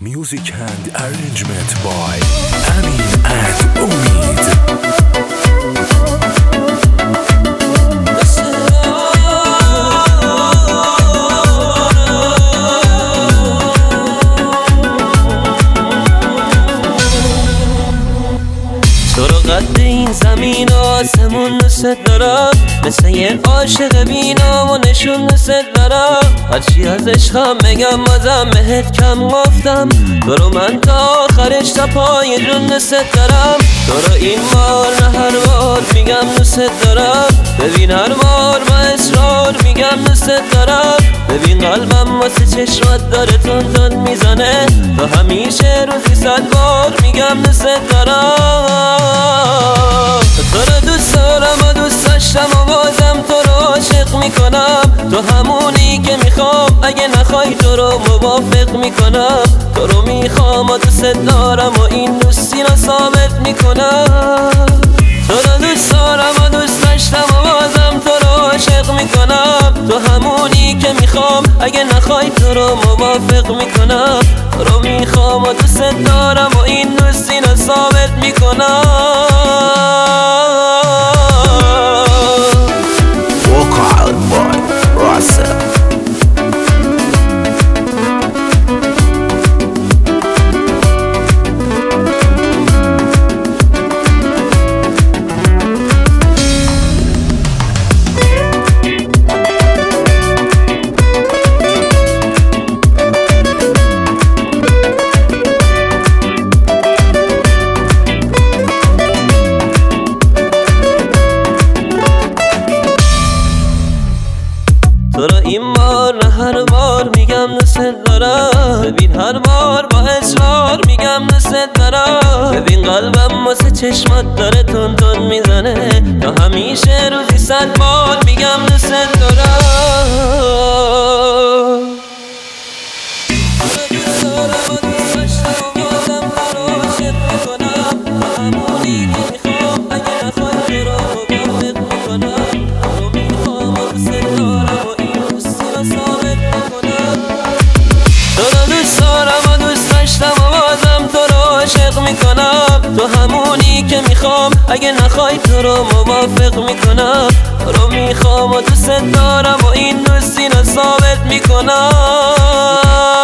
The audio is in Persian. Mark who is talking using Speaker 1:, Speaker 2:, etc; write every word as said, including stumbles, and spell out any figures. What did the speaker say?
Speaker 1: Music and arrangement by Amin and Umid.
Speaker 2: تو رو قد این زمین و آسمون دوست دارم، مثل یه عاشق بینام و نشون دوست دارم. هرچی از عشقم بگم بازم بهت کم گفتم، تو رو من تا آخرش تا پای جون دوست دارم. تو رو این بار نه هر بار میگم دوست دارم، ببین هر بار با اصرار میگم دوست دارم. ببین قلبم واسه چشمات داره تون تون میزنه، تو همیشه روزی صد بار میگم دوست دارم. تو رو دوست دارم و دوست داشتم و بازم تو رو عاشق میکنم. تو همونی که میخوام، اگه نخوای تو رو موافق میکنم. تو رو میخوام و دوست دارم و این دوستی رو ثابت میکنم. تو رو دوست دارم و دوست داشتم و بازم تو رو عاشق میکنم. تو همونی که میخوام، اگه نخوای تو رو موافق میکنم. تو رو میخوام و دوست دارم و این دوستی رو ثابت میکنم.
Speaker 1: Vocal by Russell.
Speaker 2: تو رو این بار نه هر بار میگم دوست دارم، ببین هر بار با اصرار میگم دوست دارم. ببین قلبم واسه چشمات داره تون تون میزنه، تا همیشه روزی صد بار میگم دوست دارم. تو رو دوست دارم و دوست داشتم و بازم تو رو عاشق میکنم. تو همونی که میخوام، اگه نخوای تو رو موافق میکنم. تو رو میخوام و دوست دارم و این دوستی رو ثابت میکنم. تو رو دوست دارم و دوست داشتم و بازم تو رو عاشق میکنم. تو همونی که میخوام، اگه نخوای تو رو موافق میکنم. تو رو میخوام و دوست دارم و این دوستی رو ثابت میکنم.